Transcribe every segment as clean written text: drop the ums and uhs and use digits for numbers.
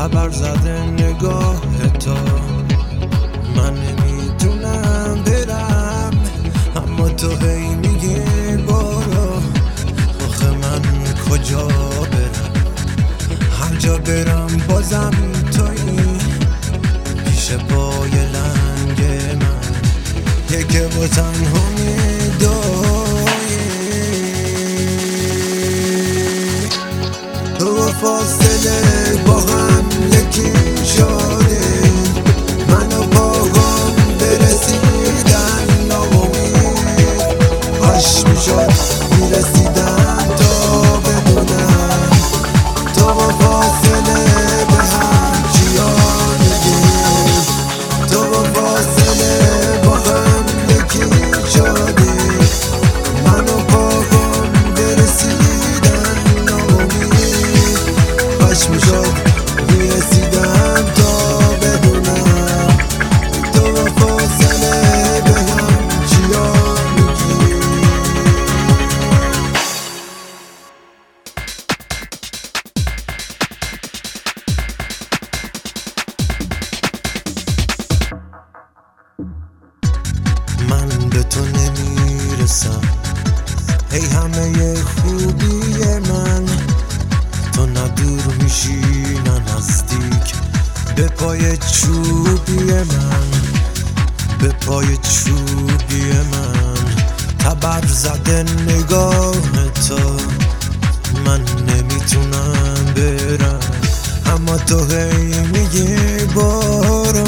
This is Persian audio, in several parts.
تبر زده نگاه تو. من نمیتونم برم اما تو هی میگی برو. آخه من کجا برم؟ هر جا برم بازم تویی پیش پای لنگ من، یکه با تنها میدویی. تو و فاصله با هم یکی شدیم، من و پاهام برسیدن ناامید. کاش میشد میرسیدم تا بدونم تو و فاصله به هم چیا میگیم. تو و فاصله با هم یکی شدیم، من و پاهام برسیدن ناامید. کاش میشد میرسیدم تا بدونم تو و فاصله به هم چیا میگیم. من به تو نمیرسم ای همه خوبی من، تو نه دور میشی نه نزدیک به پای چوبی من، به پای چوبی من. تبر زده نگاه تو، من نمیتونم برم اما تو هی میگی برو.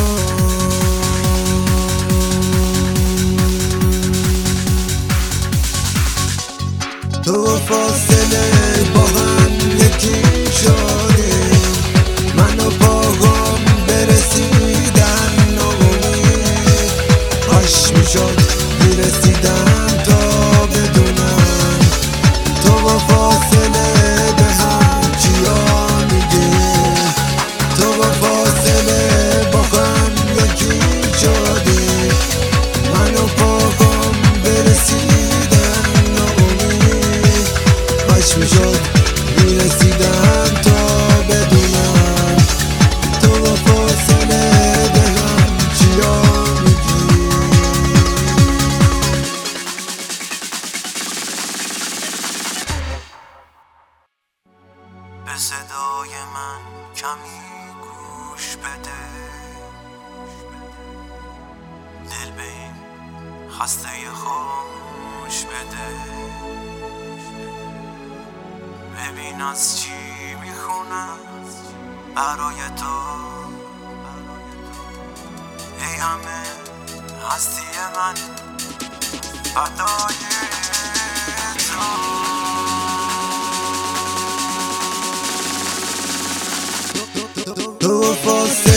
تو و فاصله با هم یکی شدیم، من و پاهام برسیدن ناامید. کاش میشد میرسیدم تا بدونم تو و فاصله به هم چیا میگیم. تو و فاصله با هم یکی شدیم، من و پاهام برسیدن ناامید. کاش میشد میرسیدم تا بدونم تو و فاصله به هم چیا میگی. به صدای من کمی گوش بده، دل به این خسته خاموش بده. ببین از چی میخونم برای تو، ای همه هستی من فدای تو. تو فاصله